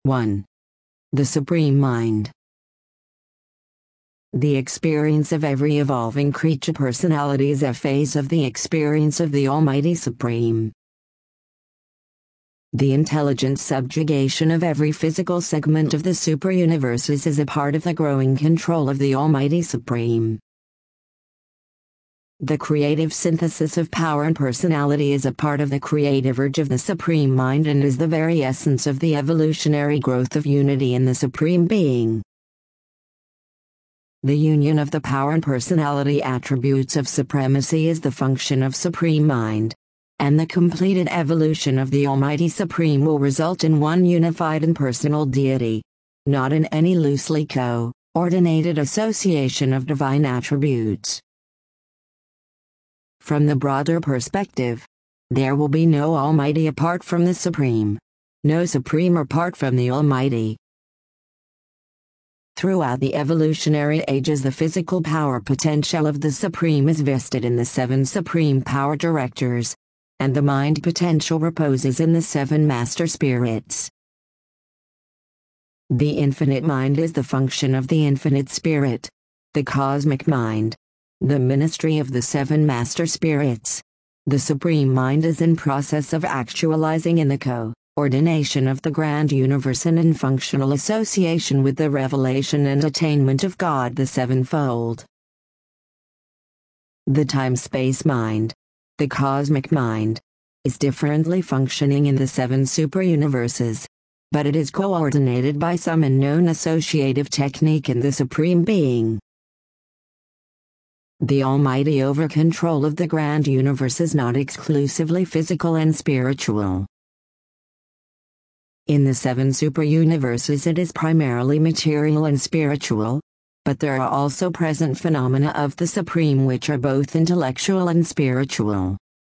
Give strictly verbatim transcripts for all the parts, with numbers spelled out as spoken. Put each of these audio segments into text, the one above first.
one. The Supreme Mind. The experience of every evolving creature personality is a phase of the experience of the Almighty Supreme. The intelligent subjugation of every physical segment of the superuniverses is a part of the growing control of the Almighty Supreme. The creative synthesis of power and personality is a part of the creative urge of the Supreme Mind and is the very essence of the evolutionary growth of unity in the Supreme Being. The union of the power and personality attributes of supremacy is the function of Supreme Mind, and the completed evolution of the Almighty Supreme will result in one unified and personal deity, not in any loosely co-ordinated association of divine attributes. From the broader perspective, there will be no Almighty apart from the Supreme, no Supreme apart from the Almighty. Throughout the evolutionary ages, the physical power potential of the Supreme is vested in the seven Supreme Power Directors, and the mind potential reposes in the seven Master Spirits. The Infinite Mind is the function of the Infinite Spirit, the Cosmic Mind, the ministry of the seven Master Spirits. The Supreme Mind is in process of actualizing in the co-ordination of the grand universe and in functional association with the revelation and attainment of God the Sevenfold. The Time-Space Mind, the Cosmic Mind, is differently functioning in the seven superuniverses, but it is coordinated by some unknown associative technique in the Supreme Being. The Almighty over control of the grand universe is not exclusively physical and spiritual. In the seven superuniverses it is primarily material and spiritual, but there are also present phenomena of the Supreme which are both intellectual and spiritual.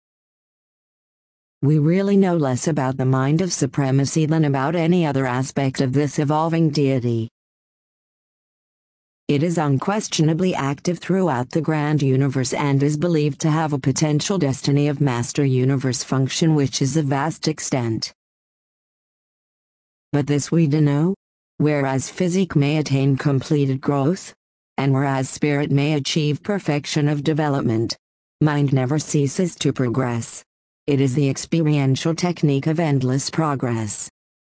We really know less about the mind of supremacy than about any other aspect of this evolving deity. It is unquestionably active throughout the grand universe and is believed to have a potential destiny of master universe function which is of vast extent. But this we do know, whereas physique may attain completed growth, and whereas spirit may achieve perfection of development, mind never ceases to progress. It is the experiential technique of endless progress.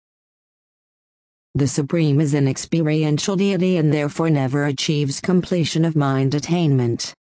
The Supreme is an experiential deity and therefore never achieves completion of mind attainment.